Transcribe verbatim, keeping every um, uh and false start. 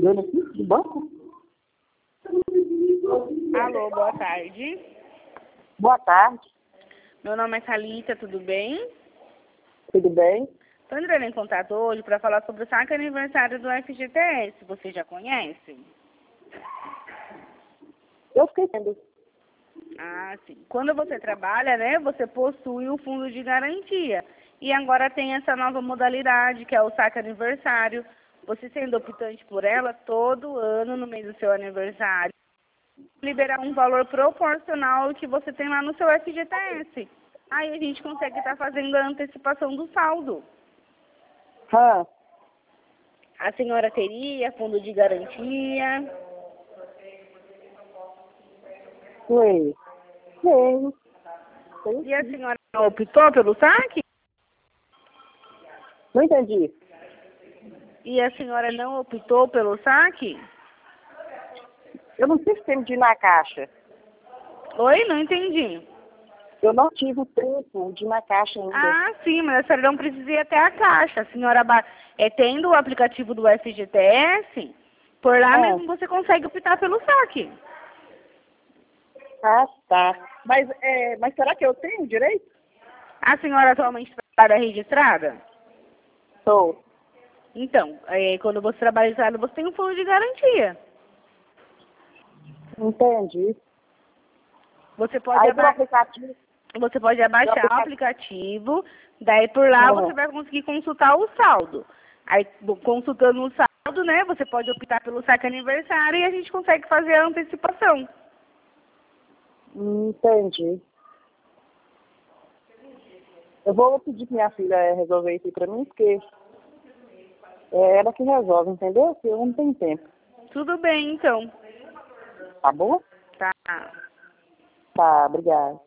ligando aqui do banco? Alô, boa tarde. Boa tarde, Meu nome é Thalita, tudo bem? tudo bem? Estou entrando em contato hoje para falar sobre o saque aniversário do F G T S. Você já conhece? Eu fiquei vendo. Ah, sim. Quando você trabalha, né, você possui o fundo de garantia. E agora tem essa nova modalidade, que é o saque aniversário. Você sendo optante por ela, todo ano, no mês do seu aniversário, liberar um valor proporcional ao que você tem lá no seu F G T S. Aí a gente consegue estar fazendo a antecipação do saldo. Ah, A senhora teria fundo de garantia? foi. Tenho. Tenho E a sim. senhora optou pelo saque? Não entendi. E a senhora não optou pelo saque? Eu não tive tempo de ir na caixa. Oi, não entendi. Eu não tive o tempo de ir na caixa ainda. Ah, sim, mas a senhora não precisa ir até a caixa. A senhora, ba- é, tendo o aplicativo do F G T S, por lá Ah, mesmo você consegue optar pelo saque. ah, tá. Mas, é, mas será que eu tenho direito? A senhora atualmente trabalha registrada? Sou. Então, é, quando você trabalha registrada, você tem um fundo de garantia. Entendi. Você pode, Aí pelo aba aplicativo. você pode Pelo abaixar o aplicativo. aplicativo, daí por lá você Ah, vai conseguir consultar o saldo. Aí, bo- consultando o saldo, né, você pode optar pelo saque aniversário e a gente consegue fazer a antecipação. entendi. Eu vou pedir que minha filha eh, resolver isso aí pra mim, porque é ela que resolve, entendeu? Porque eu não tenho tempo. Tudo bem, então. Tá bom? Tá. Tá, obrigada.